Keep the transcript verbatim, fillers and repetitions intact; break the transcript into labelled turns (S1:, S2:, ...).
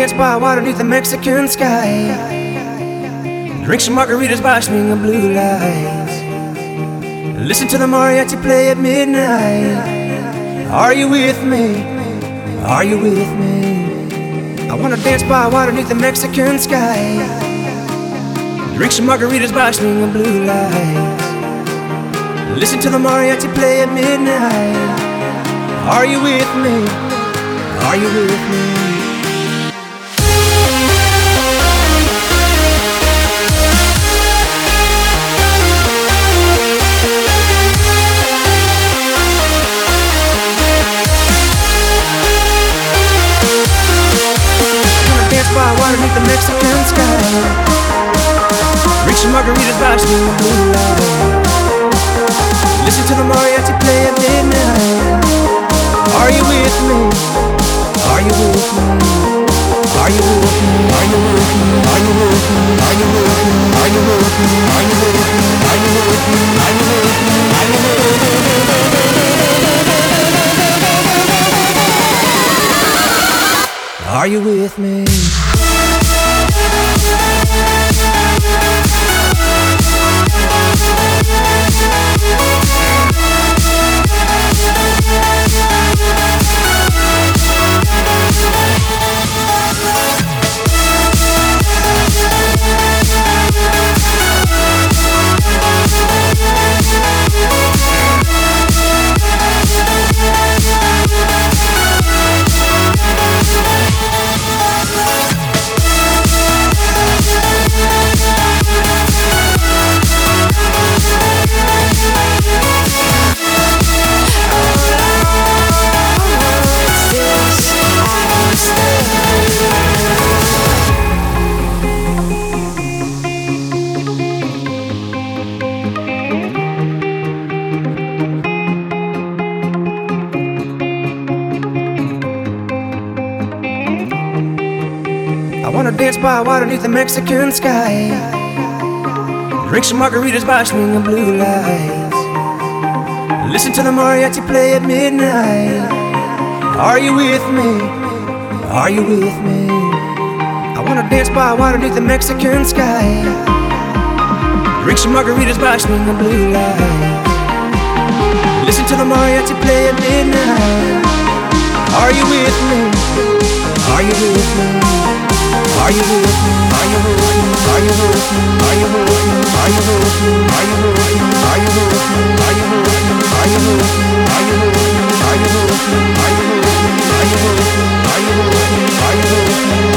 S1: dance by water beneath the Mexican sky. Drink some margaritas by swinging blue lights. Listen to the mariachi play at midnight. Are you with me? Are you with me? I wanna dance by water beneath the Mexican sky. Drink some margaritas by swinging blue lights. Listen to the mariachi play at midnight. Are you with me? Are you with me? By water beneath the Mexican sky. Drink some margaritas by swinging blue light. Listen to the mariachi play at midnight. Are you with me? Are you with me? Are you with me? Are you with me? Are you with me? Are you with me? Are you with me? Are you with me? Are you with me? Are you with me? Are you with me? Are you with me? I wanna dance by water beneath the Mexican sky. Drink some margaritas by swinging blue lights. Listen to the mariachi play at midnight. Are you with me? Are you with me? I wanna dance by water beneath the Mexican sky. Drink some margaritas by swinging blue lights. Listen to the mariachi play at midnight. Are you with me? Are you with me? Are you with me? Are you with me? Are you with me? Are you with me? Are you with me? Are you with me? Are you with me? Are you with me? Are you with me? Are you with me? Are you with me? Are you with me? Are you with me? Are you with me? Are you with me?